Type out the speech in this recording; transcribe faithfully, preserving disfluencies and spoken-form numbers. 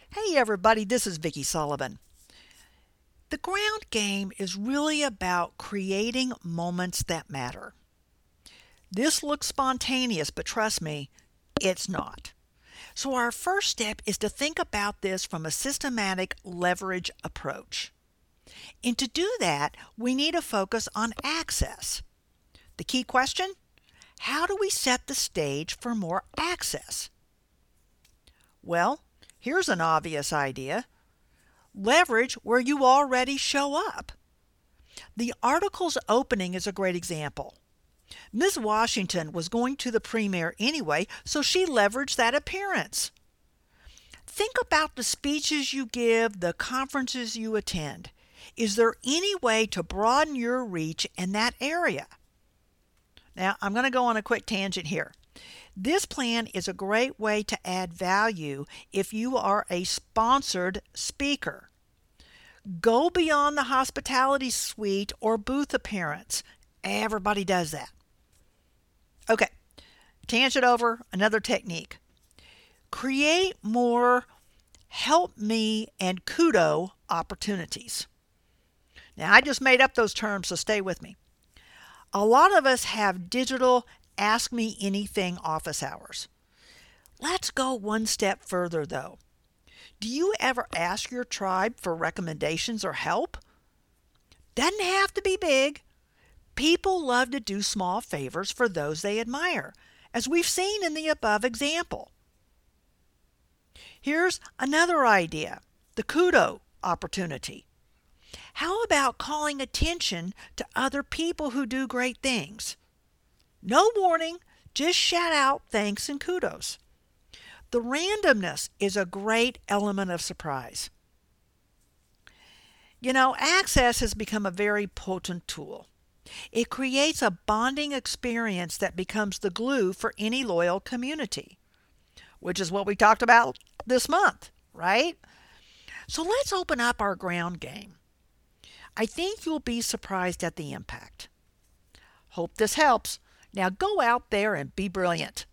Hey everybody, this is Vicki Sullivan. The ground game is really about creating moments that matter. This looks spontaneous, but trust me, it's not. So our first step is to think about this from a systematic leverage approach. And to do that, we need to focus on access. The key question? How do we set the stage for more access? Well, here's an obvious idea. Leverage where you already show up. The article's opening is a great example. Miz Washington was going to the premiere anyway, so she leveraged that appearance. Think about the speeches you give, the conferences you attend. Is there any way to broaden your reach in that area? Now, I'm going to go on a quick tangent here. This plan is a great way to add value if you are a sponsored speaker. Go beyond the hospitality suite or booth appearance. Everybody does that. Okay, tangent over, another technique. Create more help me and kudo opportunities. Now, I just made up those terms, so stay with me. A lot of us have digital Ask Me Anything office hours. Let's go one step further, though. Do you ever ask your tribe for recommendations or help? Doesn't have to be big. People love to do small favors for those they admire, as we've seen in the above example. Here's another idea, the kudo opportunity. How about calling attention to other people who do great things? No warning, just shout out thanks and kudos. The randomness is a great element of surprise. You know, access has become a very potent tool. It creates a bonding experience that becomes the glue for any loyal community, which is what we talked about this month, right? So let's open up our ground game. I think you'll be surprised at the impact. Hope this helps. Now go out there and be brilliant.